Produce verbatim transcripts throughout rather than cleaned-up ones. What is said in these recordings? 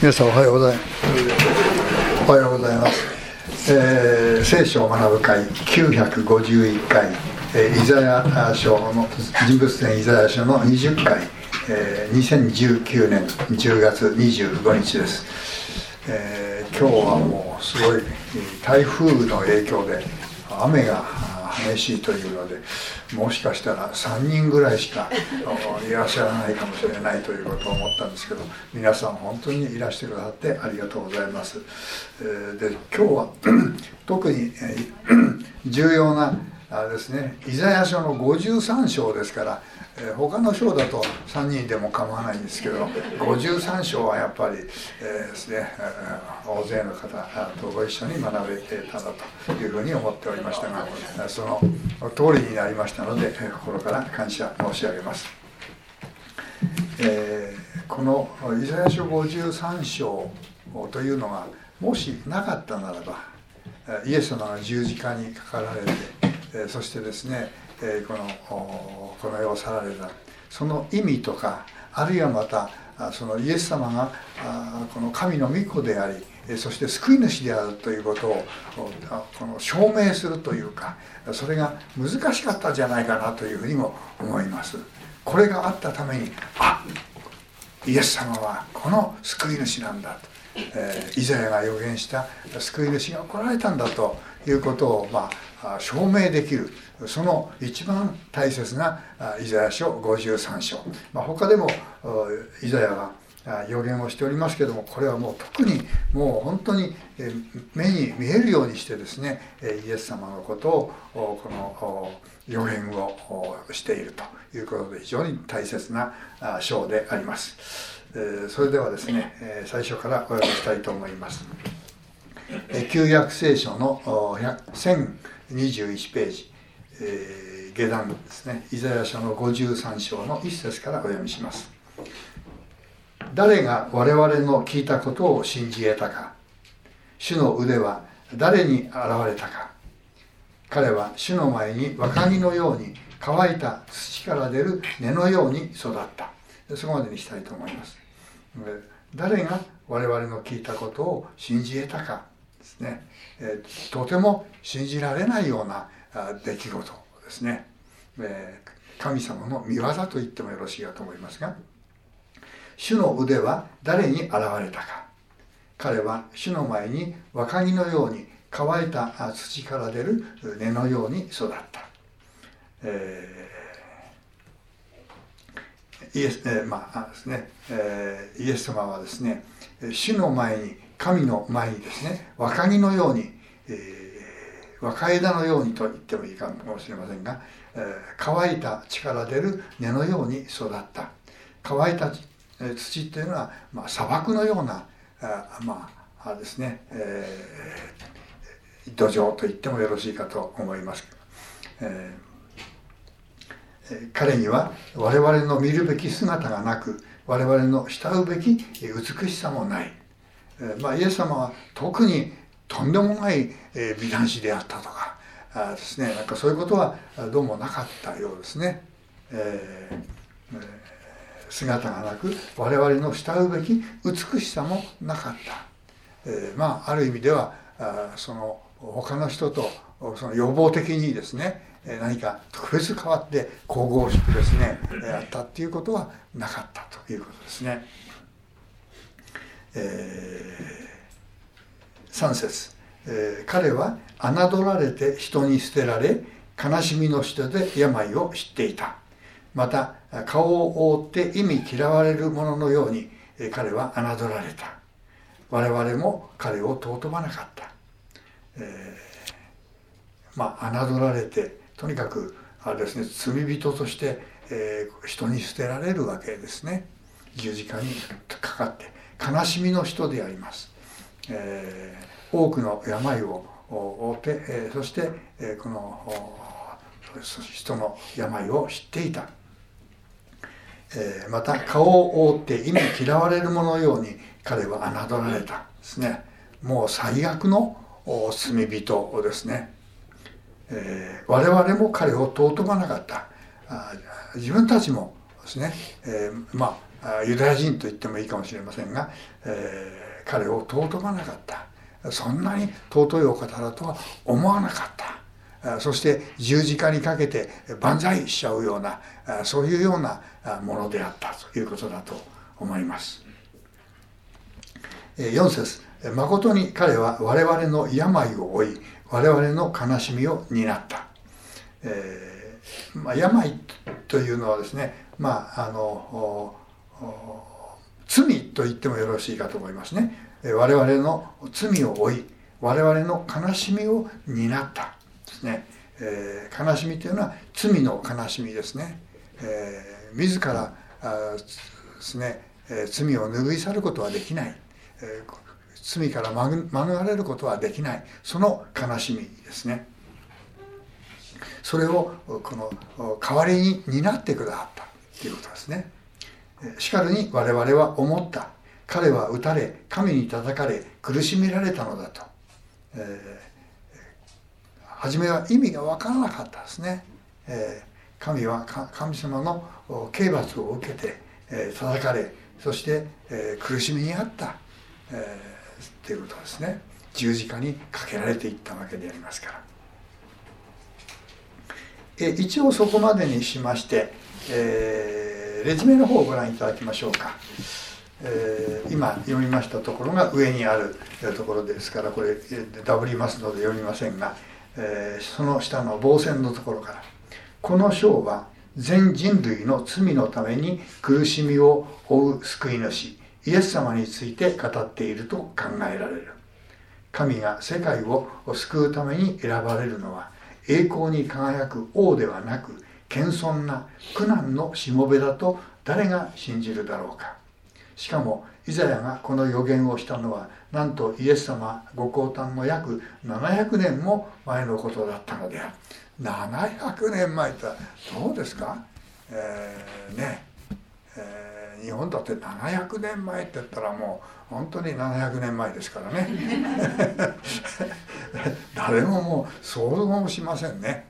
皆さんおはようございます。おはようございます。えー、聖書を学ぶ会きゅうひゃくごじゅういっかい、えー、イザヤ書の人物伝イザヤ書のにじゅっかい、えー、にせんじゅうきゅうねんじゅうがつにじゅうごにちです。えー、今日はもうすごい台風の影響で雨が激しいというので、もしかしたらさんにんぐらいしかいらっしゃらないかもしれないということを思ったんですけど、皆さん本当にいらしてくださってありがとうございます。で、今日は特に重要なあれですね、イザヤ書のごじゅうさんしょうですから、えー、他の章だとさんにんでも構わないんですけど、ごじゅうさんしょうはやっぱり、えーですね、大勢の方とご一緒に学べたらというふうに思っておりましたが、その通りになりましたので、心から感謝申し上げます。えー、このイザヤ書ごじゅうさんしょうというのがもしなかったならば、イエス様が十字架にかかられて、そしてですね、このこの世を去られたその意味とか、あるいはまたそのイエス様がこの神の御子であり、そして救い主であるということをこの証明するというか、それが難しかったんじゃないかなというふうにも思います。これがあったために、あ、イエス様はこの救い主なんだと、えー、イザヤが予言した救い主が来られたんだということを、まあ、証明できる、その一番大切なイザヤ書ごじゅうさんしょう、まあ、他でもイザヤが予言をしておりますけども、これはもう特にもう本当に目に見えるようにしてですね、イエス様のことをこの予言をしているということで、非常に大切な章であります。それではですね、最初からお読みしたいと思います。旧約聖書のせんにじゅういちページ、下段ですね、イザヤ書のごじゅうさんしょうのいっせつからお読みします。誰が我々の聞いたことを信じ得たか。主の腕は誰に現れたか。彼は主の前に若木のように乾いた土から出る根のように育った。そこまでにしたいと思います。誰が我々の聞いたことを信じ得たかですね。えー、とても信じられないような出来事ですね。えー、神様の御業と言ってもよろしいかと思いますが、主の腕は誰に現れたか。彼は主の前に若木のように乾いた土から出る根のように育った。えー、イエス、えー、まあですね、えー、イエス様はですね、主の前に、神の前にですね、若木のように、えー、若枝のようにと言ってもいいかもしれませんが、えー、乾いた地から出る根のように育った。乾いた土っていうのは、まあ、砂漠のようなあ、まあですね、えー、土壌と言ってもよろしいかと思います。えー、彼には我々の見るべき姿がなく、我々の慕うべき美しさもない。えーまあ、イエス様は特にとんでもない美男子であったとかあですね、なんかそういうことはどうもなかったようですね。えーえー姿がなく、我々の慕うべき美しさもなかった。えー、まあある意味ではあその他の人とその予防的にですね、何か特別変わって神々しくですねあったっていうことはなかったということですね。えー、さんせつ、えー、彼は侮られて人に捨てられ、悲しみの人で病を知っていた。また顔を覆って忌み嫌われる者のように彼は侮られた。我々も彼を尊ばなかった。えー、まあ侮られて、とにかくあれですね、罪人として、えー、人に捨てられるわけですね。十字架にかかって悲しみの人であります。えー、多くの病を負って、えー、そして、えー、この人の病を知っていた。えー、また顔を覆って忌み嫌われる者のように彼は侮られたですね。もう最悪の罪人ですね。えー、我々も彼を尊ばなかった。あ、自分たちもですね、えー、まユダヤ人と言ってもいいかもしれませんが、えー、彼を尊ばなかった。そんなに尊いお方だとは思わなかった。そして十字架にかけて万歳しちゃうような、そういうようなものであったということだと思います。よん節、誠に彼は我々の病を負い、我々の悲しみを担った。えーまあ、病というのはですね、まあ、あの罪と言ってもよろしいかと思いますね。我々の罪を負い、我々の悲しみを担ったですね。えー、悲しみというのは罪の悲しみですね。えー、自らあですね、えー、罪を拭い去ることはできない。えー、罪から免れることはできない。その悲しみですね。それをこの代わりに担ってくださったということですね。しかるに我々は思った。彼は打たれ、神に叩かれ、苦しめられたのだと。えー、初めは意味が分からなかったですね。えー、神は神様の刑罰を受けて、えー、叩かれ、そして、えー、苦しみにあった、えー、ということですね。十字架にかけられていったわけでありますから。えー、一応そこまでにしまして、えー、レジュメの方をご覧いただきましょうか。えー、今読みましたところが上にあるところですから、これダブりますので読みませんが、えー、その下の傍線のところから、この章は全人類の罪のために苦しみを負う救い主イエス様について語っていると考えられる。神が世界を救うために選ばれるのは栄光に輝く王ではなく謙遜な苦難のしもべだと誰が信じるだろうか。しかもイザヤがこの予言をしたのはなんとイエス様ご降誕の約ななひゃくねんも前のことだったのである。ななひゃくねんまえってどうですか、えー、ね、えー、日本だってななひゃくねんまえって言ったらもう本当にななひゃくねんまえですからね誰ももう想像もしませんね。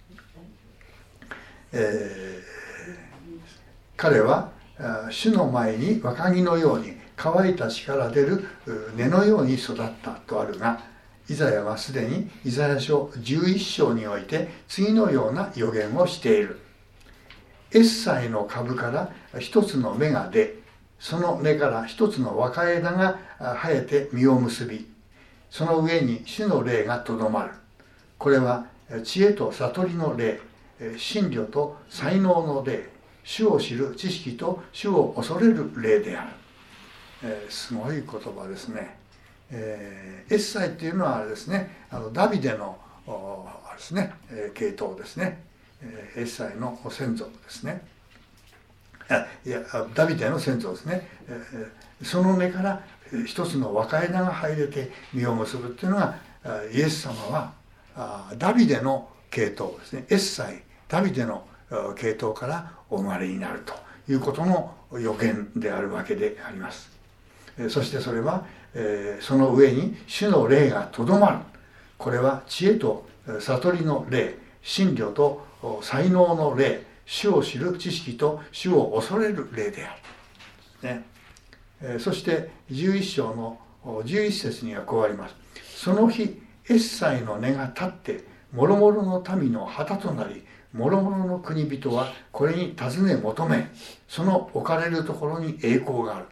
えー、彼は主の前に若木のように乾いた血から出る根のように育ったとあるが、イザヤはすでにイザヤ書じゅういっ章において次のような予言をしている。エッサイの株から一つの芽が出、その根から一つの若枝が生えて実を結び、その上に主の霊がとどまる。これは知恵と悟りの霊、真理と才能の霊、主を知る知識と主を恐れる霊である。えー、すごい言葉ですね。えー、エッサイっていうのはあれですね、あのダビデのあれですね、えー、系統ですね、えー、エッサイの先祖ですね。あいやダビデの先祖ですね。えー、その根から一つの若枝が生えて実を結ぶっていうのがイエス様はあダビデの系統ですね。エッサイダビデの系統からお生まれになるということの予言であるわけであります。そしてそれは、えー、その上に主の霊がとどまる。これは知恵と悟りの霊、真理と才能の霊、主を知る知識と主を恐れる霊である。ねえー、そしてじゅういっ章のじゅういっ節にはこうあります。その日エッサイの根が立って諸々の民の旗となり、諸々の国人はこれに尋ね求め、その置かれるところに栄光がある。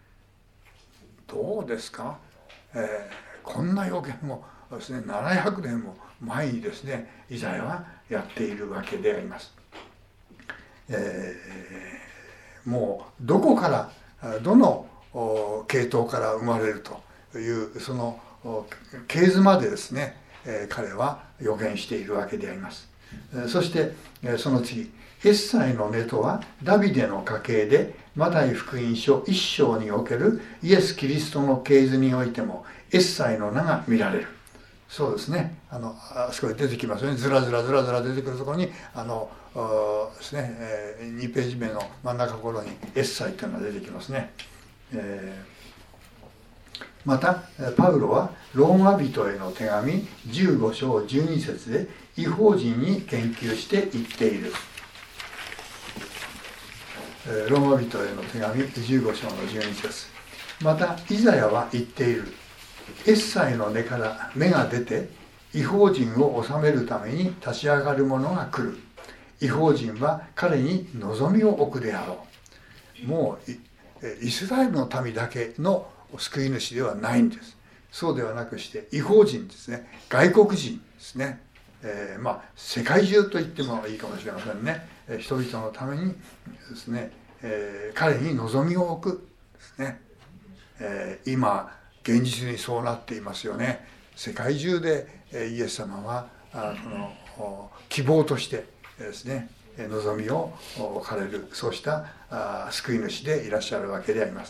どうですか、えー、こんな予言をですね、ななひゃくねんも前にですね、イザヤはやっているわけであります。えー、もうどこからどの系統から生まれるというその系図までですね、えー、彼は予言しているわけであります。そしてその次、エッサイの根とはダビデの家系で、マタイ福音書いっ章におけるイエス・キリストの系図においてもエッサイの名が見られる。そうですね、あのあそこに出てきますよね。ずらずらずらずら出てくるところにあのですね、えー、にページ目の真ん中頃にエッサイというのが出てきますね。えー、またパウロはローマ人への手紙じゅうご章じゅうに節で異邦人に言及して言っている。 ローマ人への手紙じゅうご章のじゅうに節。またイザヤは言っている。エッサイの根から芽が出て異邦人を治めるために立ち上がる者が来る。異邦人は彼に望みを置くであろう。もうイスラエルの民だけの救い主ではないんです。そうではなくして異邦人ですね、外国人ですね、えー、まあ世界中と言ってもいいかもしれませんね。人々のためにですね、えー、彼に望みを置くですね、えー、今現実にそうなっていますよね。世界中でイエス様はあこの希望としてですね、望みを置かれる、そうしたあ救い主でいらっしゃるわけであります。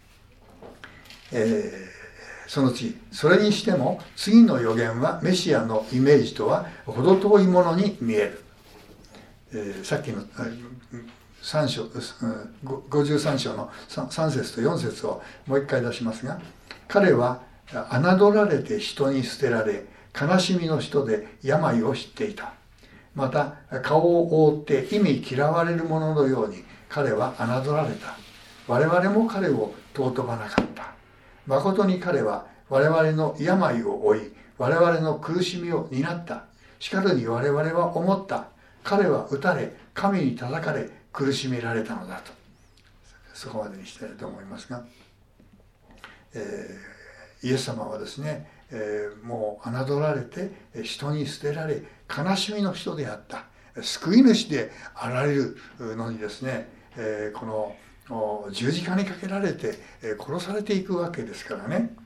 えーその次、それにしても次の予言はメシアのイメージとは程遠いものに見える。えー、さっきのさん章、ごじゅうさん章のさん節とよん節をもう一回出しますが、彼は侮られて人に捨てられ、悲しみの人で病を知っていた。また顔を覆って忌み嫌われる者のように彼は侮られた。我々も彼を尊ばなかった。誠に彼は我々の病を負い、我々の苦しみを担った。しかるに我々は思った。彼は打たれ、神に叩かれ、苦しめられたのだと。そこまでにしたいと思いますが、えー、イエス様はですね、えー、もう侮られて人に捨てられ、悲しみの人であった。救い主であられるのにですね、えー、この十字架にかけられて殺されていくわけですからね。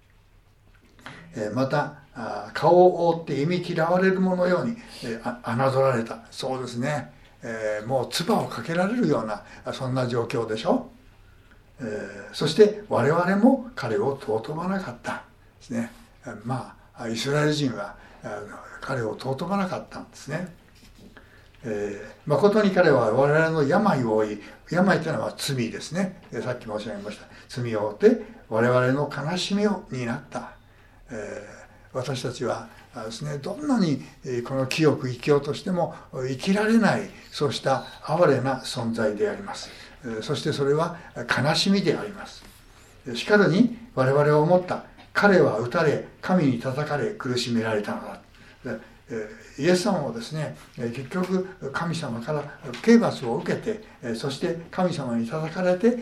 また顔を覆って忌み嫌われる者のように侮られた。そうですね、もう唾をかけられるようなそんな状況でしょ。そして我々も彼を尊ばなかったですね。まあイスラエル人は彼を尊ばなかったんですね。えー、誠に彼は我々の病を負い、病というのは罪ですね。さっき申し上げました。罪を負って我々の悲しみを担った。えー、私たちはですね、どんなにこの清く生きようとしても生きられない、そうした哀れな存在であります。そしてそれは悲しみであります。しかるに我々は思った。彼は打たれ、神に叩かれ、苦しめられたのだ。イエス様もですね、結局神様から刑罰を受けて、そして神様に叩かれて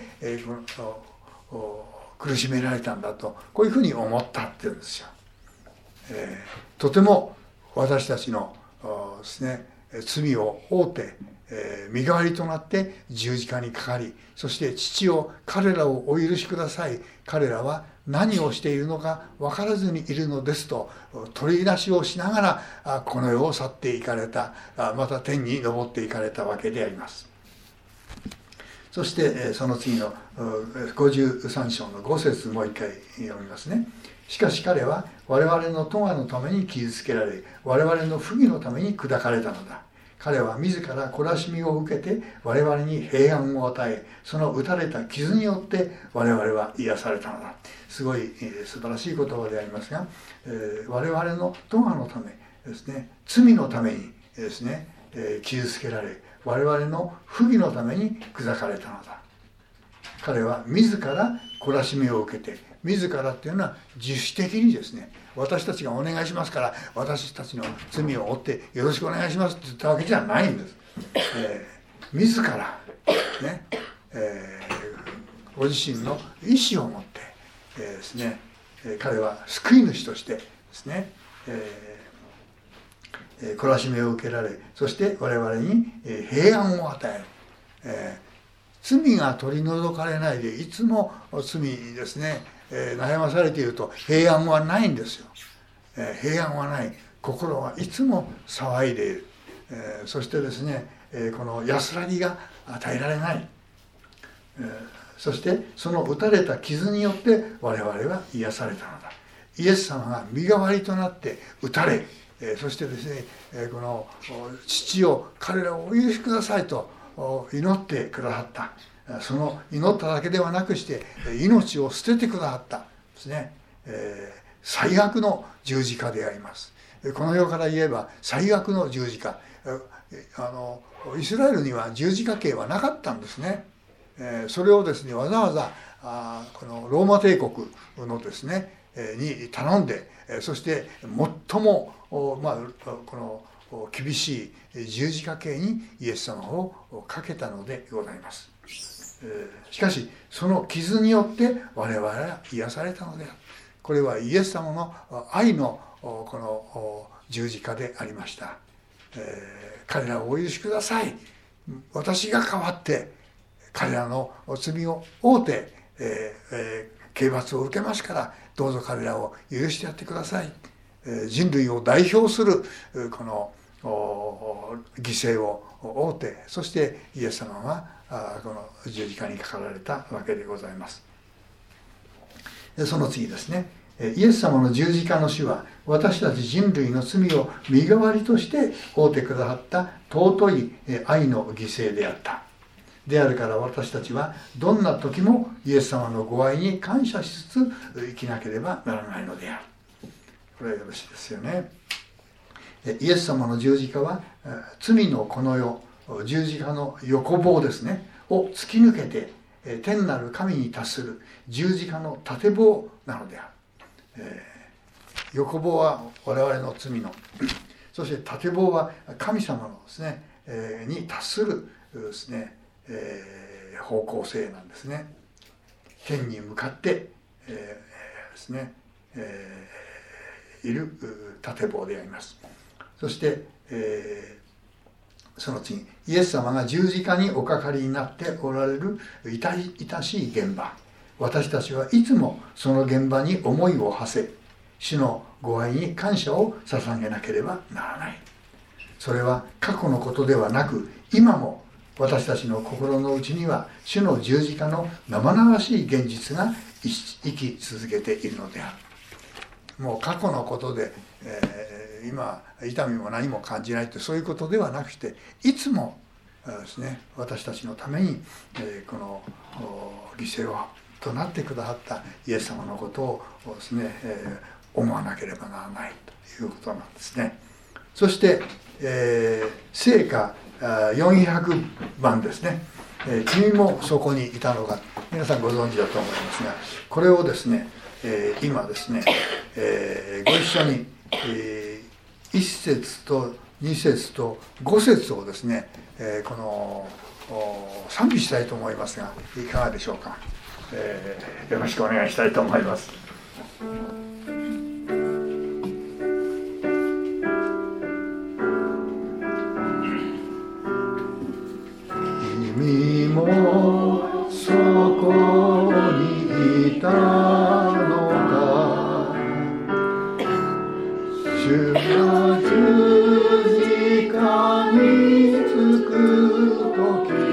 苦しめられたんだと、こういうふうに思ったっていうんですよ。えー、とても私たちのですね、罪を負うて、えー、身代わりとなって十字架にかかり、そして父を彼らをお許しください、彼らは何をしているのか分からずにいるのですと取り出しをしながらこの世を去っていかれた、また天に昇っていかれたわけであります。そしてその次のごじゅうさん章のご節もう一回読みますね。しかし彼は我々の咎のために傷つけられ、我々の不義のために砕かれたのだ。彼は自ら懲らしみを受けて我々に平安を与え、その打たれた傷によって我々は癒されたのだ。すごい、えー、素晴らしい言葉でありますが、えー、我々の咎のためですね、罪のためにですね、えー、傷つけられ、我々の不義のために砕かれたのだ。彼は自ら懲らしみを受けて、自らっていうのは自主的にですね、私たちがお願いしますから私たちの罪を負ってよろしくお願いしますって言ったわけじゃないんです。えー、自らね、えー、ご自身の意志を持って、えー、ですね、彼は救い主としてですね、えー、懲らしみを受けられ、そして我々に平安を与える。えー、罪が取り除かれないでいつも罪ですね、えー、悩まされていると平安はないんですよ。えー、平安はない。心はいつも騒いでいる。えー、そしてですね、えー、この安らぎが与えられない。えー、そしてその打たれた傷によって我々は癒されたのだ。イエス様が身代わりとなって打たれ、えー、そしてですね、えー、この父を彼らをお許しくださいと祈ってくださった。その祈っただけではなくして命を捨ててくださったですね、えー、最悪の十字架であります。この世から言えば最悪の十字架、あのイスラエルには十字架刑はなかったんですね。えー、それをですねわざわざあこのローマ帝国のですね、えー、に頼んで、えー、そして最も、まあ、この厳しい十字架刑にイエス様をかけたのでございます。えー、しかしその傷によって我々は癒されたのである。これはイエス様の愛のこの十字架でありました。えー、彼らをお許しください。私が代わって彼らの罪を負うて、えーえー、刑罰を受けますからどうぞ彼らを許してやってください。えー、人類を代表するこの犠牲を負うて、そしてイエス様はこの十字架にかかられたわけでございます。その次ですね、イエス様の十字架の死は私たち人類の罪を身代わりとして負うてくださった尊い愛の犠牲であったであるから、私たちはどんな時もイエス様のご愛に感謝しつつ生きなければならないのである。これはよろしいですよね。イエス様の十字架は罪のこの世、十字架の横棒ですねを突き抜けて天なる神に達する十字架の縦棒なのである。えー、横棒は我々の罪の、そして縦棒は神様のですね、えー、に達するですね、えー、方向性なんですね。天に向かって、えー、ですね、えー、いる縦棒であります。そして、えー、その次、イエス様が十字架におかかりになっておられる痛々しい現場、私たちはいつもその現場に思いを馳せ、主のご愛に感謝を捧げなければならない。それは過去のことではなく、今も私たちの心の内には主の十字架の生々しい現実が生き続けているのである。もう過去のことで、えー、今痛みも何も感じないというそういうことではなくて、いつもですね、私たちのために、えー、この犠牲をとなってくださったイエス様のことをですね、えー、思わなければならないということなんですね。そして、えー、聖歌よんひゃくばんですね、えー、君もそこにいたのか、皆さんご存知だと思いますが、これをですね、えー、今ですね、えー、ご一緒に、えー、いっ節とに節とご節をですね、えー、この賛美したいと思いますが、いかがでしょうか。えー、よろしくお願いしたいと思います。君もそこにいたのか、主が十字架につくとき、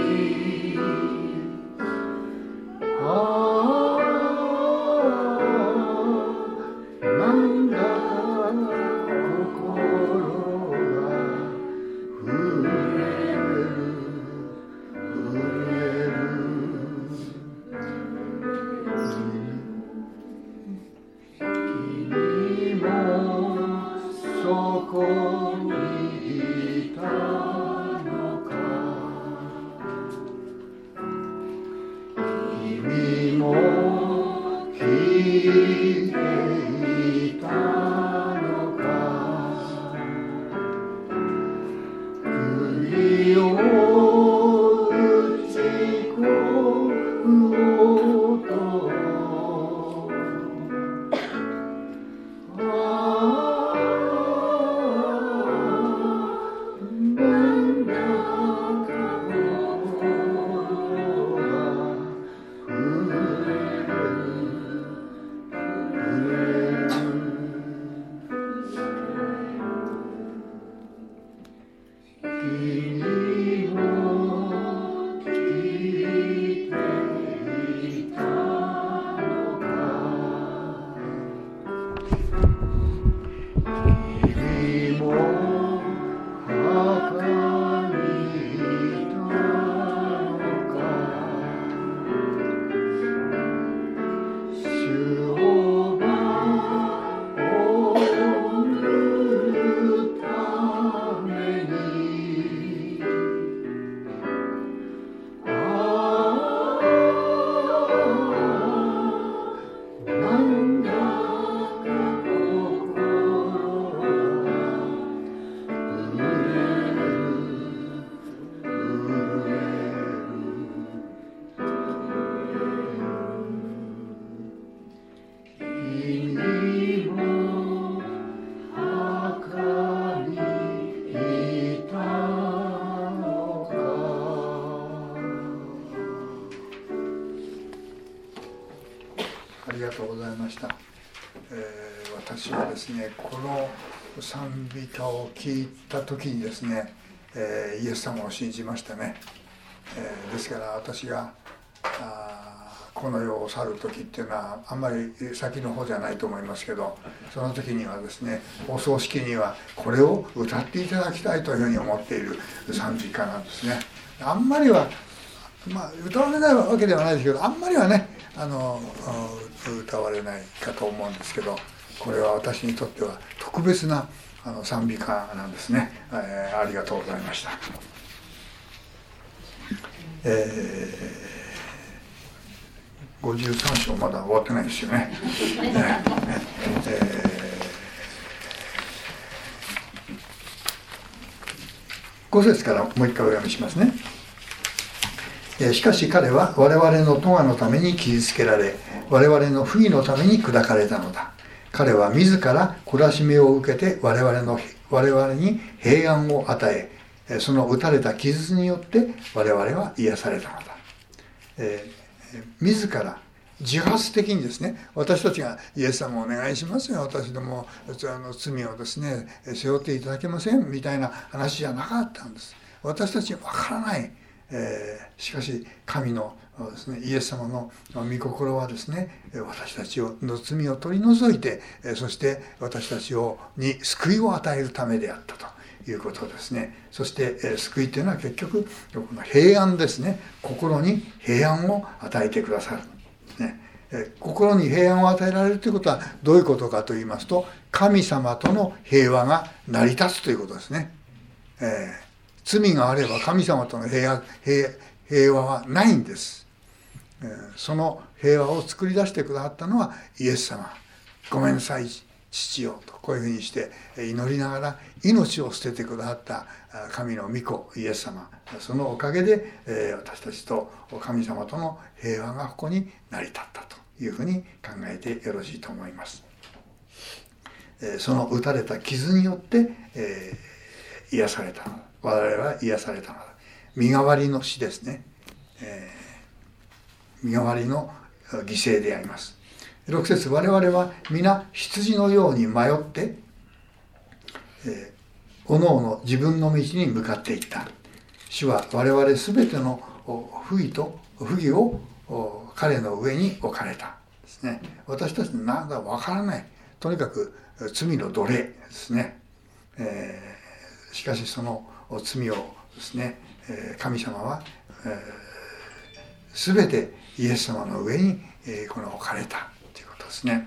りがとうございました。えー、私はですね、この賛美歌を聞いた時にですね、えー、イエス様を信じましたね。えー、ですから私があこの世を去る時っていうのはあんまり先の方じゃないと思いますけど、その時にはですね、お葬式にはこれを歌っていただきたいというふうに思っている賛美歌なんですね。あんまりは、まあ、歌われないわけではないですけど、あんまりはね、あの歌われないかと思うんですけど、これは私にとっては特別なあの賛美歌なんですね。えー、ありがとうございました。えー、ごじゅうさん章まだ終わってないですよね。えーご節からもう一回お読みしますね。しかし彼は我々の咎のために傷つけられ、我々の不義のために砕かれたのだ。彼は自ら懲らしめを受けて我々の我々に平安を与え、その打たれた傷によって我々は癒されたのだ。えー、自ら自発的にですね、私たちがイエス様お願いしますよ、私どもあの罪をですね背負っていただけませんみたいな話じゃなかったんです。私たちは分からない、えー、しかし神のですね、イエス様の御心はですね、私たちの罪を取り除いて、そして私たちをに救いを与えるためであったということですね。そして救いというのは結局この平安ですね。心に平安を与えてくださる。ね、心に平安を与えられるということはどういうことかと言いますと、神様との平和が成り立つということですね。えー、罪があれば神様との平和、平、平和はないんです。えー、その平和を作り出してくださったのはイエス様。ごめんなさい父よとこういうふうにして祈りながら命を捨ててくださった神の御子イエス様、そのおかげで私たちと神様との平和がここに成り立ったというふうに考えてよろしいと思います。その打たれた傷によって癒されたのだ。我々は癒されたのだ。身代わりの死ですね。身代わりの犠牲であります。ろく節、我々は皆羊のように迷って、えー、おのおの自分の道に向かっていった。主は我々すべての不義と不義を彼の上に置かれたですね。私たちなんだわからない、とにかく罪の奴隷ですね。えー、しかしその罪をですね、神様は、えー、すべてイエス様の上に、えー、この置かれた。ですね。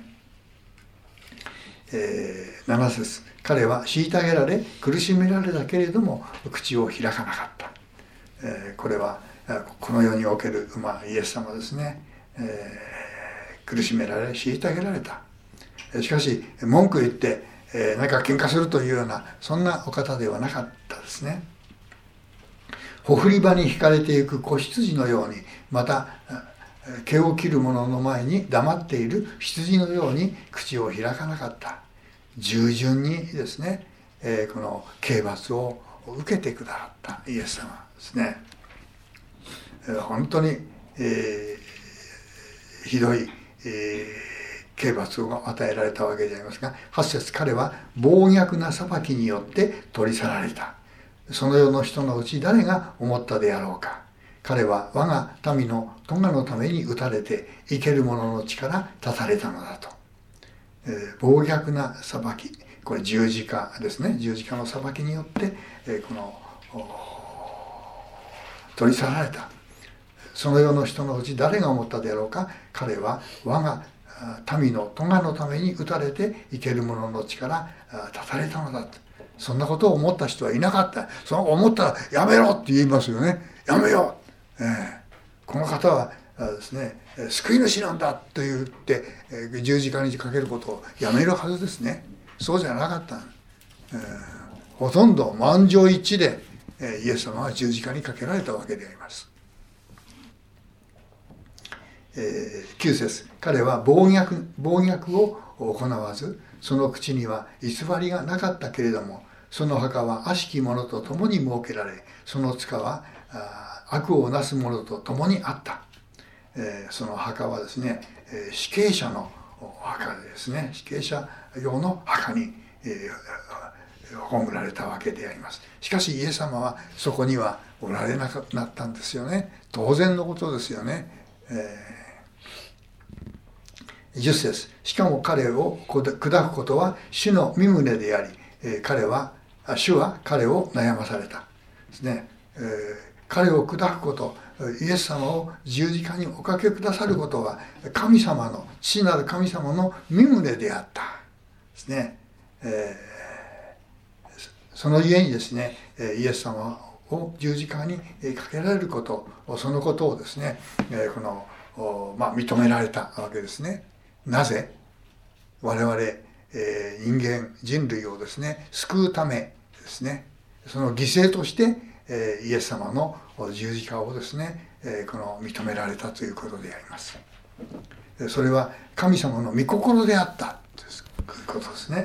えー、なな節、彼は虐げられ苦しめられたけれども口を開かなかった。えー、これはこの世における、まあ、イエス様ですね。えー、苦しめられ虐げられた。しかし文句言って、えー、何か喧嘩するというようなそんなお方ではなかったですね。ほふり場に引かれていく子羊のように、また毛を切る者の前に黙っている羊のように口を開かなかった。従順にですね、えー、この刑罰を受けてくださったイエス様ですね。えー、本当に、えー、ひどい、えー、刑罰を与えられたわけでありますが、はち節、彼は暴虐な裁きによって取り去られた。その世の人のうち誰が思ったであろうか。彼は我が民の咎のために打たれて生ける者の力立たれたのだと。えー、暴虐な裁き、これ十字架ですね。十字架の裁きによって、えー、この取り去られた。その世の人のうち誰が思ったであろうか。彼は我が民の咎のために打たれて生ける者の力立たれたのだと。そんなことを思った人はいなかった。その思ったらやめろって言いますよね。やめよう。えー、この方はですね、救い主なんだと言って、えー、十字架にかけることをやめるはずですね。そうじゃなかった。えー、ほとんど満場一致で、えー、イエス様は十字架にかけられたわけであります。えー、きゅう節、彼は暴虐、暴虐を行わず、その口には偽りがなかったけれども、その墓は悪しき者と共に設けられ、その塚は悪をなす者と共にあった。 えー、その墓はですね、えー、死刑者の墓でですね、死刑者用の墓に、えー、葬られたわけであります。しかしイエス様はそこにはおられなくなったんですよね。当然のことですよね。えー、じゅっ節、しかも彼を砕くことは主の御胸であり、えー、彼は主は彼を悩まされたですね。えー、彼を砕くこと、イエス様を十字架におかけくださることは神様の、父なる神様の御胸であったですね。えー、そのゆえにですね、イエス様を十字架にかけられること、そのことをですね、この、まあ、認められたわけですね。なぜ我々、えー、人間人類をですね救うためですね、その犠牲として、えー、イエス様の十字架をですね、えー、この認められたということであります。それは神様の御心であったということですね。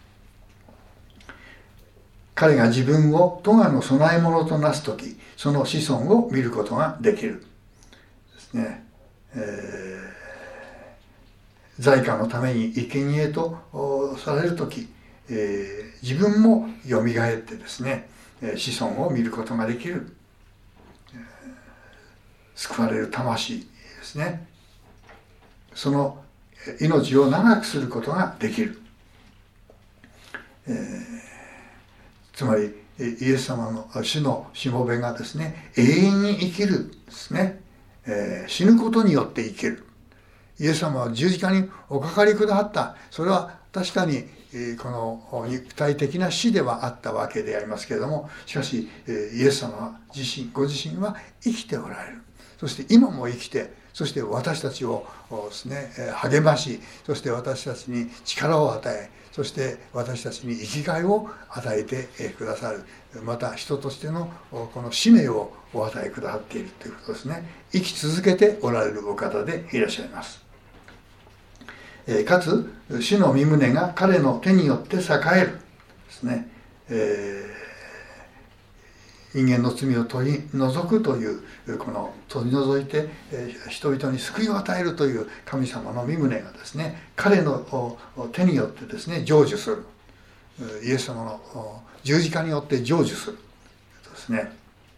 彼が自分を咎の供え物となすとき、その子孫を見ることができるですね。えー罪過のために生贄とされるとき、えー、自分もよみがえってですね、子孫を見ることができる、えー、救われる魂ですね。その命を長くすることができる、えー、つまりイエス様の主のしもべがですね永遠に生きるですね、えー、死ぬことによって生きる。イエス様は十字架におかかりくださった。それは確かにこの肉体的な死ではあったわけでありますけれども、しかしイエス様自身ご自身は生きておられる。そして今も生きて、そして私たちをですね励まし、そして私たちに力を与え、そして私たちに生きがいを与えてくださる。また人としてのこの使命をお与えくださっているということですね。生き続けておられるお方でいらっしゃいます。かつ主の御胸が彼の手によって栄えるですね、えー、人間の罪を取り除くというこの取り除いて、えー、人々に救いを与えるという神様の御胸がですね彼の手によってですね成就する、イエス様の十字架によって成就するですね。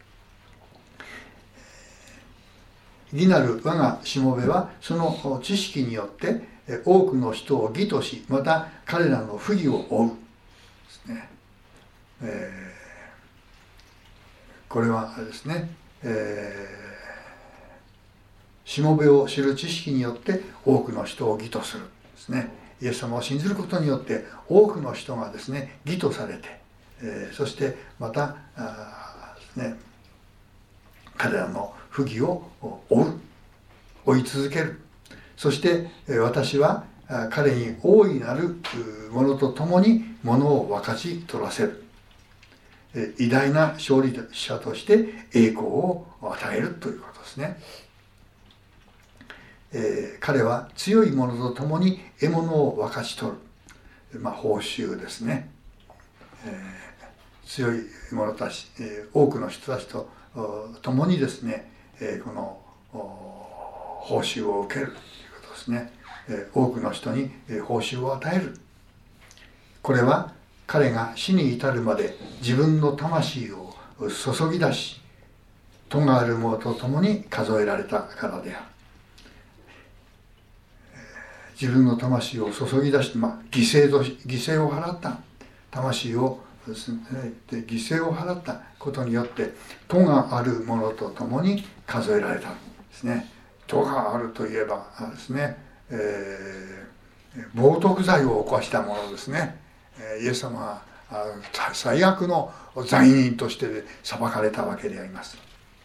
義なる我がしもべはその知識によって多くの人を義とし、また彼らの不義を負うですね。えー、これはですね、えー、しもべを知る知識によって多くの人を義とするですね。イエス様を信じることによって多くの人がですね義とされて、えー、そしてまたあですね彼らの不義を追う追い続ける。そして私は彼に大いなるものとともにものを分かち取らせる。偉大な勝利者として栄光を与えるということですね。えー、彼は強いものとともに獲物を分かち取る。まあ報酬ですね。えー、強い者たち、えー、多くの人たちと共にですね、えー、この報酬を受けるということですね。多くの人に報酬を与える。これは彼が死に至るまで自分の魂を注ぎ出し、咎ある者と共に数えられたからである。自分の魂を注ぎ出して、まあ、犠牲と犠牲を払った魂をですね、犠牲を払ったことによって咎ある者と共に数えられたんですね。咎あるといえばですね、えー、冒涜罪を犯したものですね。イエス様は最悪の罪人として裁かれたわけであります。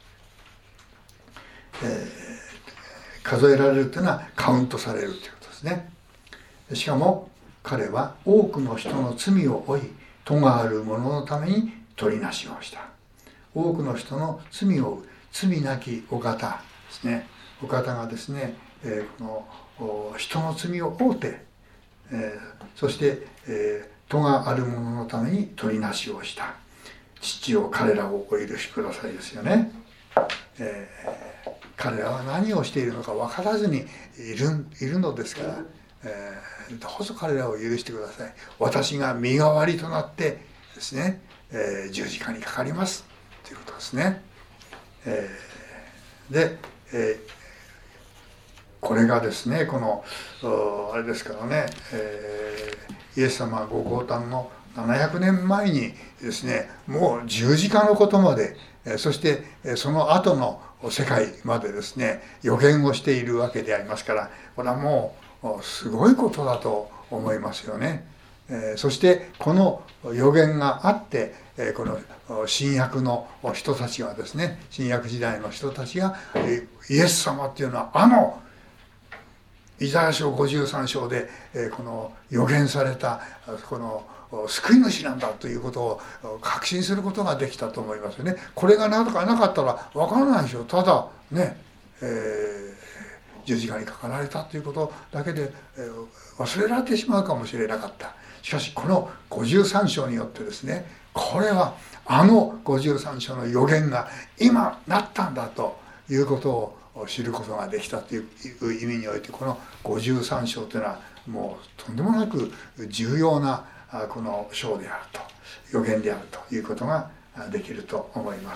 えー、数えられるというのはカウントされるということですね。しかも彼は多くの人の罪を負い、咎ある者のために取りなしをした。多くの人の罪を負う罪なきお方ですね。お方がですね、えー、この人の罪を負うて、えー、そして、えー、咎ある者のために取りなしをした。父を彼らをお許しくださいですよね。えー彼らは何をしているのか分からずにいる、いるのですから、えー、どうぞ彼らを許してください。私が身代わりとなってですね、えー、十字架にかかりますということですね。えー、で、えー、これがですね、このあれですからね、えー、イエス様ご降誕のななひゃくねんまえにですね、もう十字架のことまで、そしてその後の世界までですね、予言をしているわけでありますから、これはもうすごいことだと思いますよね。そしてこの予言があって、この新約の人たちがですね、新約時代の人たちがイエス様っていうのはあのイザヤ書ごじゅうさん章でこの予言されたこの救い主なんだということを確信することができたと思いますよね。これがなかなかったら分からないでしょ。ただね、えー、十字架にかかられたということだけで、えー、忘れられてしまうかもしれなかった。しかしこのごじゅうさん章によってですね、これはあのごじゅうさん章の予言が今なったんだということを知ることができたという意味において、このごじゅうさん章というのはもうとんでもなく重要なこの章であると、予言であるということができると思います。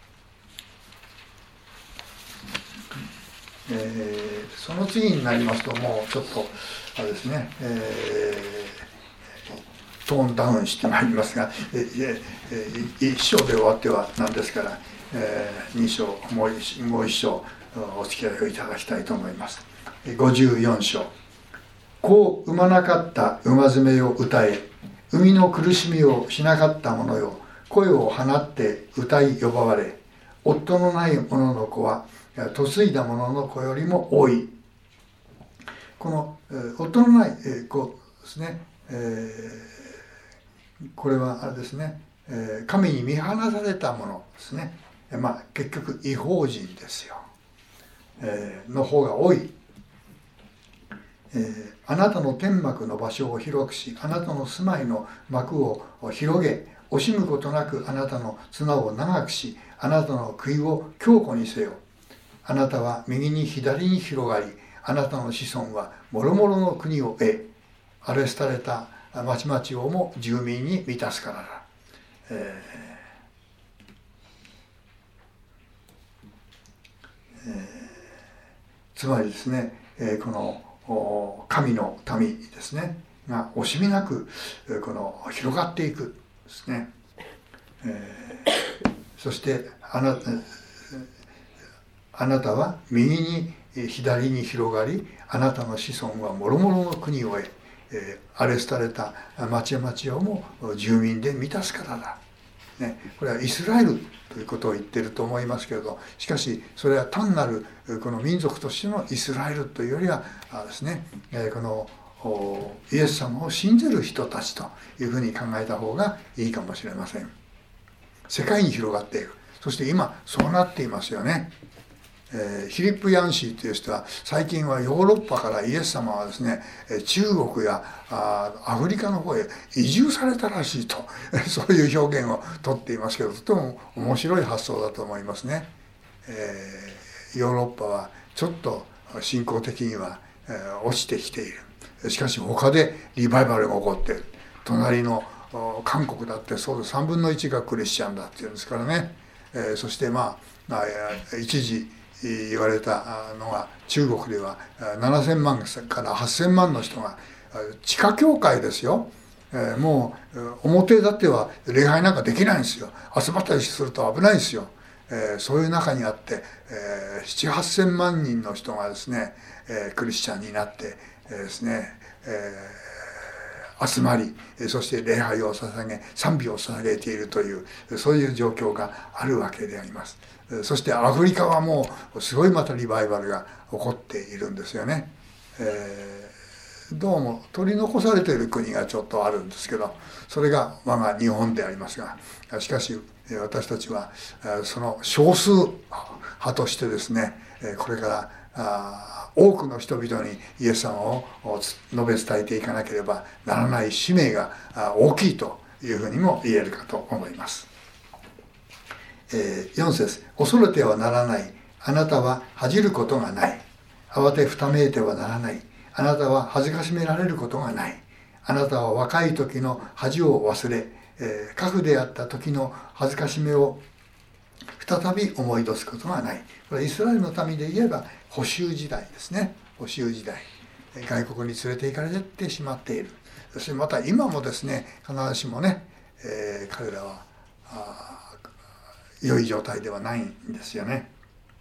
えー、その次になりますと、もうちょっとあれですね、えー、トーンダウンしてまいりますが、えーえー、いち章で終わってはなんですから、えー、に章もう一もう一章お付き合いをいただきたいと思います。ごじゅうよん章、子を産まなかった馬爪を歌え、生みの苦しみをしなかった者よ、声を放って歌い呼ばわれ、夫のない者の子は嫁いだ者の子よりも多い。この、えー、夫のない子ですね、えー、これはあれですね、えー、神に見放された者ですね、まあ結局異邦人ですよ、えー、の方が多い。えー、あなたの天幕の場所を広くし、あなたの住まいの幕を広げ、惜しむことなくあなたの綱を長くし、あなたの杭を強固にせよ。あなたは右に左に広がり、あなたの子孫はもろもろの国を得、荒れ廃れた町々をも住民に満たすからだ。えーえー、つまりですね、えー、この神の民ですねが惜しみなくこの広がっていくですね、えー、そしてあなたあなたは右に左に広がり、あなたの子孫はもろもろの国を得、えー、荒れ廃れた町々をも住民で満たすからだ、ね、これはイスラエルということを言っていると思いますけれど、しかしそれは単なるこの民族としてのイスラエルというよりはですね、このイエス様を信じる人たちというふうに考えた方がいいかもしれません。世界に広がっている。そして今そうなっていますよね。えー、フィリップ・ヤンシーという人は最近はヨーロッパからイエス様はですね、中国やあアフリカの方へ移住されたらしいとそういう表現をとっていますけど、とても面白い発想だと思いますね。えー、ヨーロッパはちょっと信仰的には、えー、落ちてきている。しかし他でリバイバルが起こっている。隣の韓国だってそうです。さんぶんのいちがクリスチャンだっていうんですからね。えー、そしてまあ一時言われたのが、中国ではななせんまんからはっせんまんの人が地下教会ですよ、えー、もう表立っては礼拝なんかできないんですよ。集まったりすると危ないんですよ。えー、そういう中にあって、えー、ななはっせんまんにんの人がですね、えー、クリスチャンになって、えー、ですね、えー、集まり、そして礼拝を捧げ、賛美を捧げているという、そういう状況があるわけであります。そしてアフリカはもうすごいまたリバイバルが起こっているんですよね。えー、どうも取り残されている国がちょっとあるんですけど、それが我が日本でありますが、しかし私たちはその少数派としてですね、これから多くの人々にイエス様を述べ伝えていかなければならない使命が大きいというふうにも言えるかと思います。えー、よん節、恐れてはならない。 あなたは恥じることがない。慌てふためいてはならない。あなたは恥ずかしめられることがない。あなたは若い時の恥を忘れ、えー、過不であった時の恥ずかしめを再び思い出すことがない。これはイスラエルの民で言えば捕囚時代ですね。捕囚時代、外国に連れて行かれてしまっている。そしてまた今もですね、必ずしもね、えー、彼らは良い状態ではないんですよね。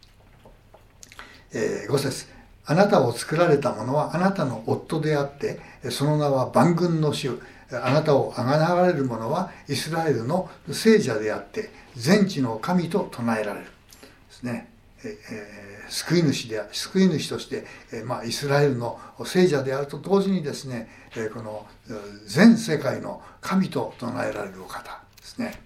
えー、ご節、あなたを作られた者はあなたの夫であって、その名は万軍の主。あなたをあがなわれる者はイスラエルの聖者であって、全地の神と唱えられる。ですね。えー、救い主で救い主として、えーまあ、イスラエルの聖者であると同時にですね、えー、この全世界の神と唱えられるお方ですね。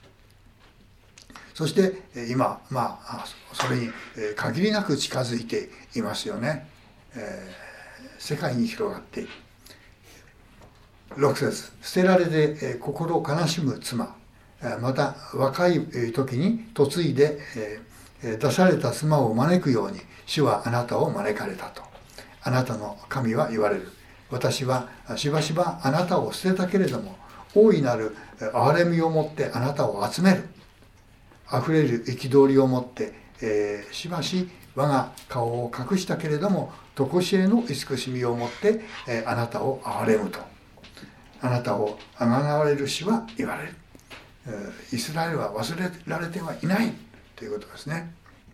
そして今、まあ、それに限りなく近づいていますよね。えー、世界に広がっている。ろく節、捨てられて心悲しむ妻、また若い時に嫁いで出された妻を招くように主はあなたを招かれたと。あなたの神は言われる。私はしばしばあなたを捨てたけれども、大いなる憐れみをもってあなたを集める。あふれる憤りをもって、えー、しばし我が顔を隠したけれども、常しえの慈しみをもって、えー、あなたを憐れむと。あなたをあがなわれる主は言われる。えー、イスラエルは忘れられてはいないということですね。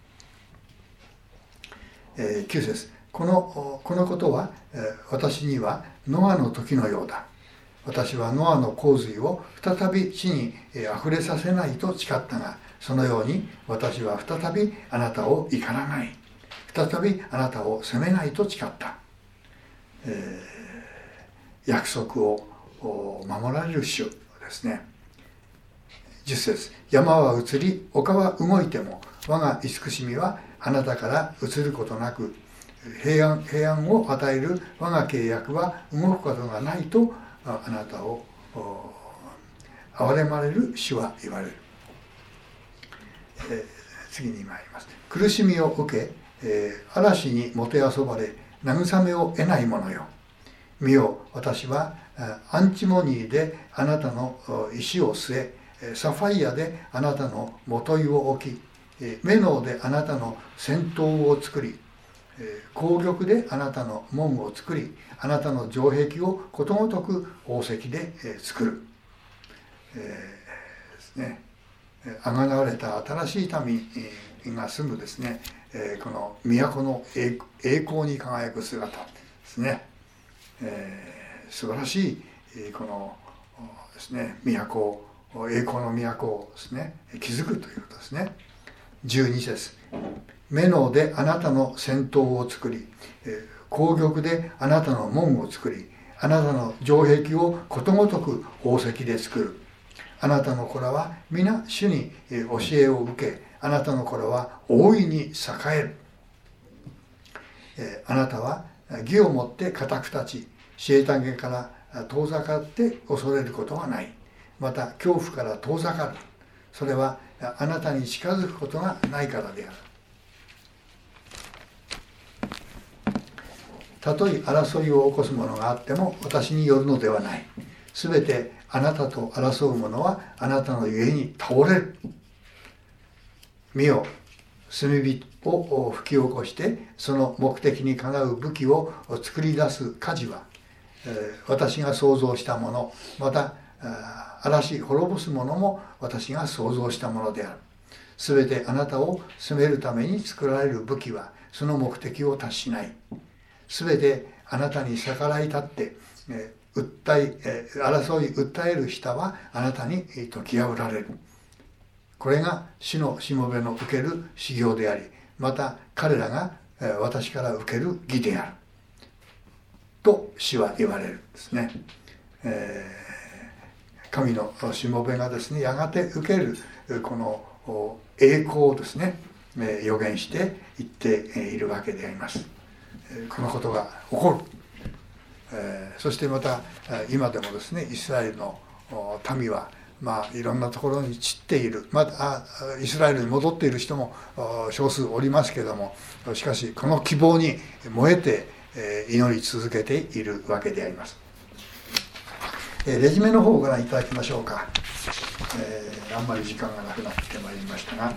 えー、きゅう節、このこのことは、えー、私にはノアの時のようだ。私はノアの洪水を再び地にあふれさせないと誓ったが、そのように私は再びあなたを怒らない。再びあなたを責めないと誓った。えー、約束を守られる主ですね。じゅっ節、山は移り、丘は動いても、我が慈しみはあなたから移ることなく、平安、平安を与える我が契約は動くことがないと、あなたを憐れまれる主は言われる。えー、次に参ります。苦しみを受け、えー、嵐にもてあそばれ慰めを得ない者よ。見よ、私はアンチモニーであなたの石を据え、サファイアであなたのもといを置き、メノウであなたの先頭を作り、紅玉であなたの門を作り、あなたの城壁をことごとく宝石で作る。えー、ですね。あがなわれた新しい民が住むですね、この都の栄光に輝く姿ですね。えー、素晴らしいこのですね、都、栄光の都をですね、築くということですね。じゅうに節、メノウであなたの先頭を作り、紅玉であなたの門を作り、あなたの城壁をことごとく宝石で作る。あなたの子らは皆主に教えを受け、あなたの子らは大いに栄える。あなたは義をもって固く立ち、虐げから遠ざかって恐れることはない。また恐怖から遠ざかる。それはあなたに近づくことがないからである。たとえ争いを起こす者があっても私によるのではない。すべてあなたと争う者はあなたのゆえに倒れる。見よ、炭火を吹き起こしてその目的にかなう武器を作り出す舵は、えー、私が創造したもの、また嵐滅ぼすものも私が創造したものである。すべてあなたを責めるために作られる武器はその目的を達しない。すべてあなたに逆らい立って、えー、訴え、えー、争い訴える舌はあなたに解き破られる。これが主のしもべの受ける修行であり、また彼らが、えー、私から受ける義であると主は言われるんですね。えー、神のしもべがですね、やがて受けるこの栄光をですね、えー、予言して言っているわけであります。このことが起こる。えー、そしてまた今でもですね、イスラエルの民はまあいろんなところに散っている、まだイスラエルに戻っている人も少数おりますけれども、しかしこの希望に燃えて祈り続けているわけであります。レジュメの方をご覧いただきましょうか。えー、あんまり時間がなくなってまいりましたが、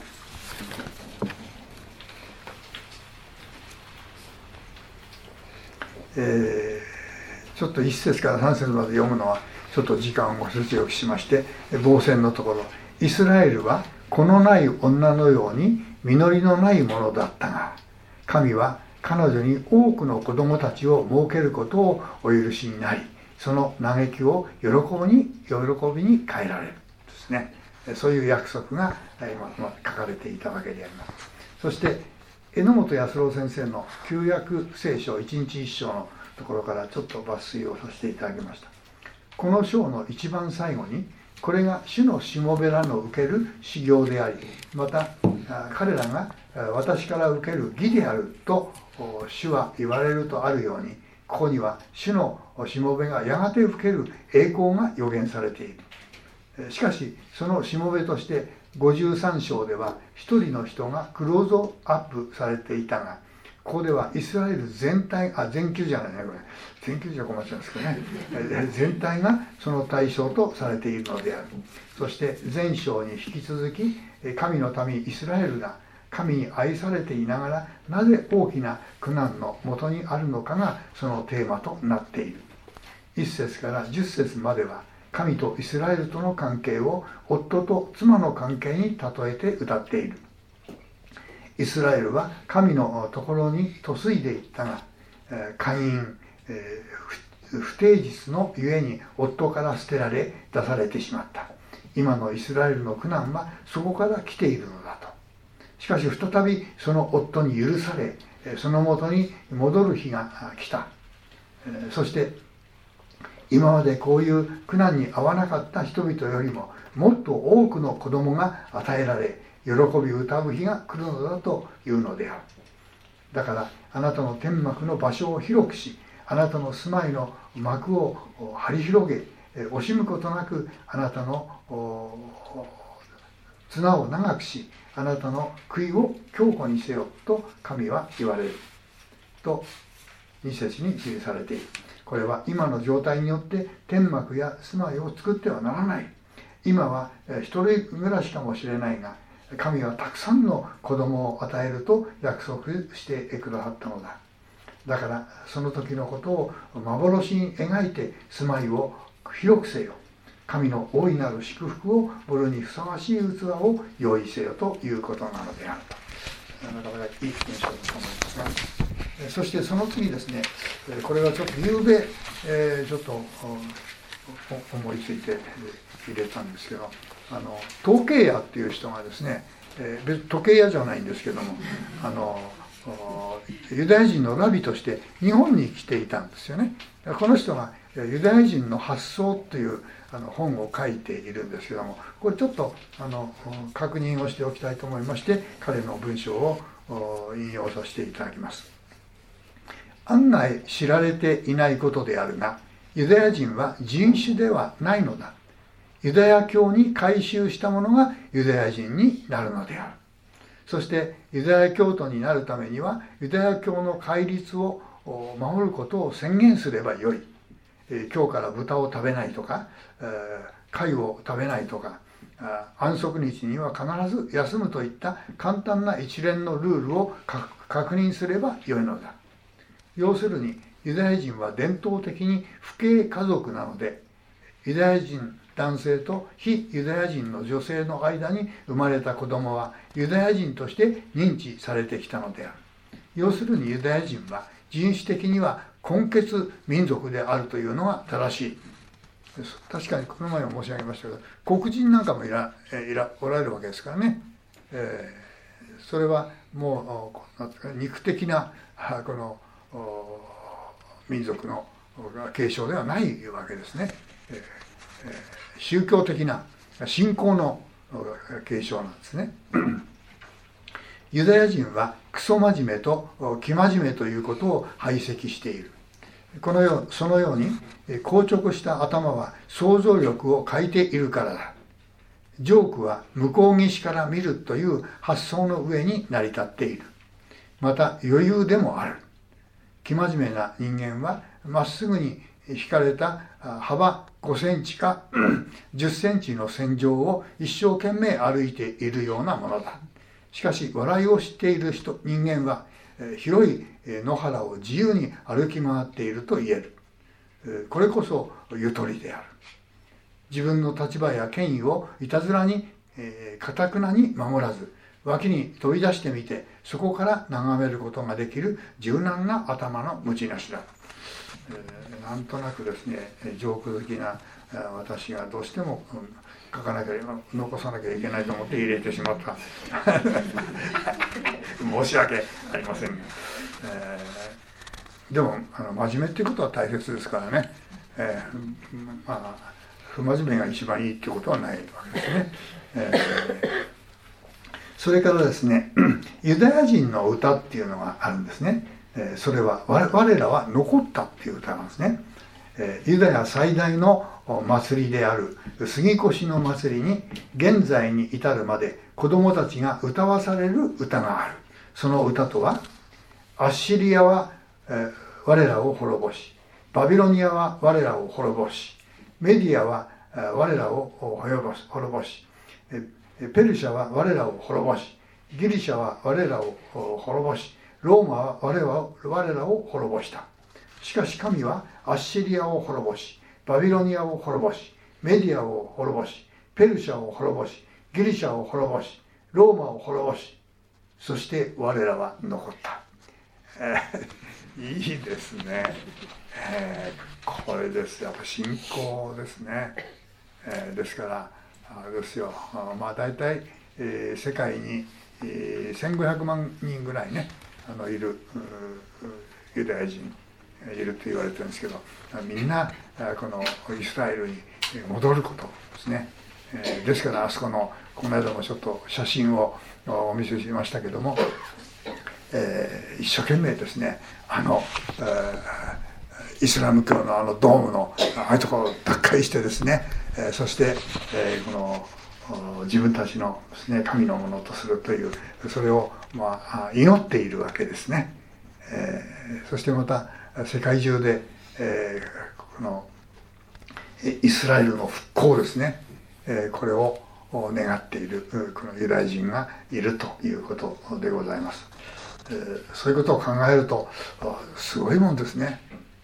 えー、ちょっといち節からさん節まで読むのはちょっと時間をご節約しまして、傍線のところ、イスラエルは子のない女のように実りのないものだったが、神は彼女に多くの子供たちを設けることをお許しになり、その嘆きを喜びに喜びに変えられるですね。そういう約束が今書かれていたわけであります。そして榎本康郎先生の旧約聖書一日一章のところからちょっと抜粋をさせていただきました。この章の一番最後に、これが主のしもべらの受ける修行であり、また彼らが私から受ける義であると主は言われるとあるように、ここには主のしもべがやがて受ける栄光が予言されている。しかしそのしもべとしてごじゅうさん章では一人の人がクローズアップされていたが、ここではイスラエル全体、あ、全球じゃないね、これ全球じゃ困っちゃうんですけどね、全体がその対象とされているのである。そして前章に引き続き、神の民イスラエルが神に愛されていながらなぜ大きな苦難のもとにあるのかがそのテーマとなっている。いち節からじゅっ節までは神とイスラエルとの関係を夫と妻の関係に例えて歌っている。イスラエルは神のところに嫁いでいったが、姦淫、不貞実のゆえに夫から捨てられ出されてしまった。今のイスラエルの苦難はそこから来ているのだと。しかし再びその夫に許され、そのもとに戻る日が来た。そして今までこういう苦難に遭わなかった人々よりももっと多くの子供が与えられ、喜び歌う日が来るのだというのである。だからあなたの天幕の場所を広くし、あなたの住まいの幕を張り広げ、惜しむことなくあなたの綱を長くし、あなたの杭を強固にせよと神は言われるとに節に記されている。これは今の状態によって天幕や住まいを作ってはならない。今は一人暮らしかもしれないが、神はたくさんの子供を与えると約束してくださったのだ。だからその時のことを幻に描いて住まいを広くせよ。神の大いなる祝福をボルにふさわしい器を用意せよということなのであると。なかなかいい文章だと思いますが、そしてその次ですね、これはちょっと夕べ、えー、ちょっと思いついて入れたんですけど、あの統計屋っていう人がですね、えー、別時計屋じゃないんですけども、あのユダヤ人のラビとして日本に来ていたんですよね。この人がユダヤ人の発想というあの本を書いているんですけども、これちょっとあの確認をしておきたいと思いまして、彼の文章を引用させていただきます。案外知られていないことであるが、ユダヤ人は人種ではないのだ。ユダヤ教に改宗した者がユダヤ人になるのである。そしてユダヤ教徒になるためにはユダヤ教の戒律を守ることを宣言すればよい。今日から豚を食べないとか、貝を食べないとか、安息日には必ず休むといった簡単な一連のルールを確認すればよいのだ。要するにユダヤ人は伝統的に父系家族なので、ユダヤ人男性と非ユダヤ人の女性の間に生まれた子供はユダヤ人として認知されてきたのである。要するにユダヤ人は人種的には根血民族であるというのが正しい。確かにこの前も申し上げましたけど、黒人なんかもいらいらおられるわけですからね、えー、それはもう肉的なこの民族の継承ではないわけですね。えーえー宗教的な信仰の継承なんですね。ユダヤ人はクソ真面目と生真面目ということを排斥している。このようそのように硬直した頭は想像力を欠いているからだ。 ジョークは向こう岸から見るという発想の上に成り立っている。また余裕でもある。生真面目な人間はまっすぐに引かれた幅ごセンチかじゅっセンチの線上を一生懸命歩いているようなものだ。しかし笑いを知っている人人間は広い野原を自由に歩き回っていると言える。これこそゆとりである。自分の立場や権威をいたずらにかたくなに守らず、脇に飛び出してみてそこから眺めることができる柔軟な頭の持ち主だ。えー、なんとなくですねジョーク好きな私がどうしても書かなきゃ残さなきゃいけないと思って入れてしまった申し訳ありません、えー、でもあの真面目っていうことは大切ですからね、えー、まあ不真面目が一番いいっていうことはないわけですね、えー、それからですねユダヤ人の歌っていうのがあるんですね。それは我らは残ったっていう歌なんですね。ユダヤ最大の祭りである杉越の祭りに現在に至るまで子供たちが歌わされる歌がある。その歌とは、アッシリアは我らを滅ぼし、バビロニアは我らを滅ぼし、メディアは我らを滅ぼし、ペルシャは我らを滅ぼし、ギリシャは我らを滅ぼし、ローマは我らを我らを滅ぼした。しかし神はアッシリアを滅ぼし、バビロニアを滅ぼし、メディアを滅ぼし、ペルシャを滅ぼし、ギリシャを滅ぼし、ローマを滅ぼし、そして我らは残った。えー、いいですね、えー、これです。やっぱ信仰ですね、えー、ですからあれですよ、まあ大体、えー、世界に、えー、せんごひゃくまんにんぐらいねあのいるユダヤ人いると言われてるんですけど、みんなこのイスラエルに戻ることですね。えー、ですからあそこのこの間もちょっと写真をお見せしましたけども、えー、一生懸命ですねあの、えー、イスラム教のあのドームのああいうところを奪回してですね、えー、そして、えー、この自分たちのですね神のものとするというそれをまあ祈っているわけですね。えー、そしてまた世界中で、えー、このイスラエルの復興ですね、えー、これを願っているこのユダヤ人がいるということでございます。えー、そういうことを考えるとすごいもんですね。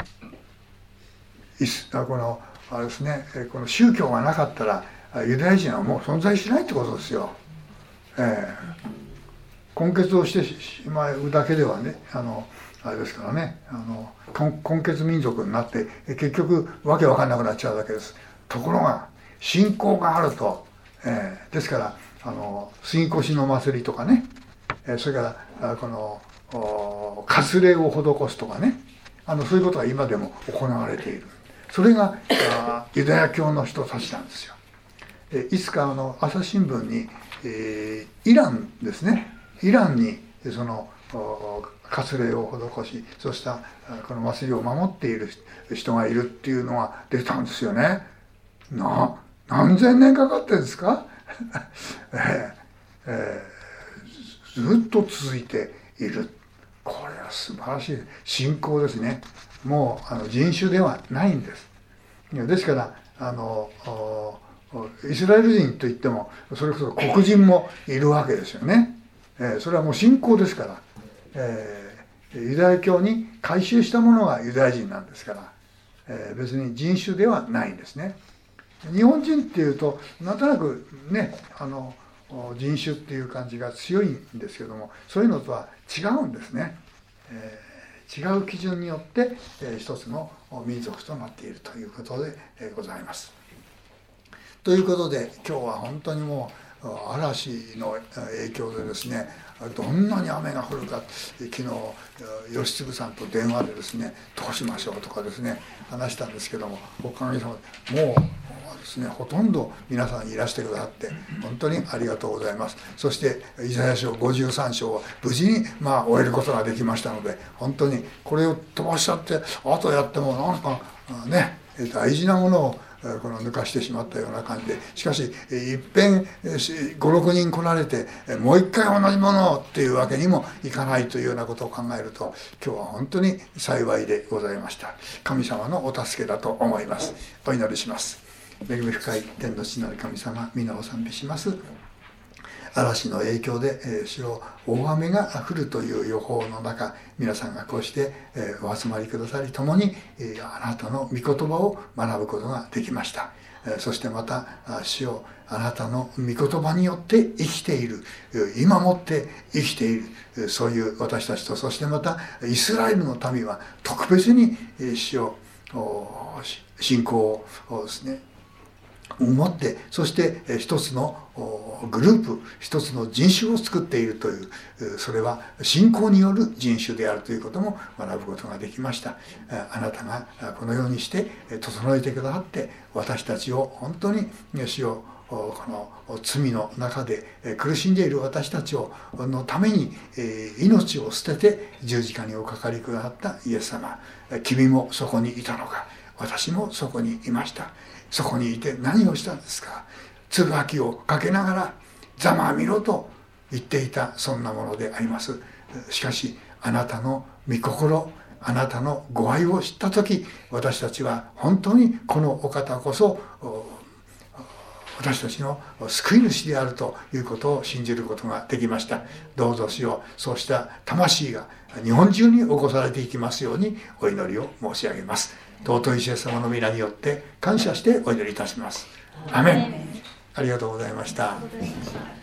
イスこのあれですねこの宗教がなかったらユダヤ人はもう存在しないってことですよ。えー、根血をしてしまうだけではねあのあれですからねあの根血民族になって結局わけわかんなくなっちゃうだけです。ところが信仰があると、えー、ですからあの杉越の祭りとかね、えー、それからこの割礼を施すとかねあのそういうことが今でも行われている。それがユダヤ教の人たちなんですよ。いつかあの朝日新聞に、えー、イランですねイランにその割礼を施しそうしたこの祭りを守っている人がいるっていうのが出たんですよね。な何千年かかってるんですか、えーえー、ずっと続いている。これは素晴らしい信仰ですね。もうあの人種ではないんです。ですからあのイスラエル人といってもそれこそ黒人もいるわけですよね。えー、それはもう信仰ですから、えー、ユダヤ教に改宗したものがユダヤ人なんですから、えー、別に人種ではないんですね。日本人っていうとなんとなくねあの人種っていう感じが強いんですけどもそういうのとは違うんですね。えー違う基準によって、えー、一つの民族となっているということで、えー、ございます。ということで今日は本当にもう嵐の影響でですねどんなに雨が降るか昨日吉次さんと電話でですねどうしましょうとかですね話したんですけどもおかげさまでもうですねほとんど皆さんいらしてくださって本当にありがとうございます。そしてイザヤ書ごじゅうさん章は無事にまあ終えることができましたので本当にこれを飛ばしちゃってあとやってもなんかね大事なものをこの抜かしてしまったような感じで、しかしいっぺんごろくにん来られてもう一回同じものをっていうわけにもいかないというようなことを考えると、今日は本当に幸いでございました。神様のお助けだと思います。お祈りします。恵み深い天の父なる神様、皆を賛美します。嵐の影響で、えー、主よ大雨が降るという予報の中、皆さんがこうして、えー、お集まりくださり、共に、えー、あなたの御言葉を学ぶことができました。えー、そしてまた主よ、あなたの御言葉によって生きている、今もって生きている、そういう私たちと、そしてまたイスラエルの民は特別に、えー、主よ信仰をですね思って、そして一つのグループ、一つの人種を作っているという、それは信仰による人種であるということも学ぶことができました。あなたがこのようにして整えてくださって、私たちを本当に主をこの罪の中で苦しんでいる私たちをのために命を捨てて十字架におかかりくださったイエス様、君もそこにいたのか、私もそこにいました。そこにいて何をしたんですか。椿をかけながらざまあみろと言っていた、そんなものであります。しかしあなたの御心、あなたのご愛を知ったとき、私たちは本当にこのお方こそ私たちの救い主であるということを信じることができました。どうぞしよう、そうした魂が日本中に起こされていきますようにお祈りを申し上げます。尊いイエス様の皆によって感謝してお祈りいたします。アメン。ありがとうございました。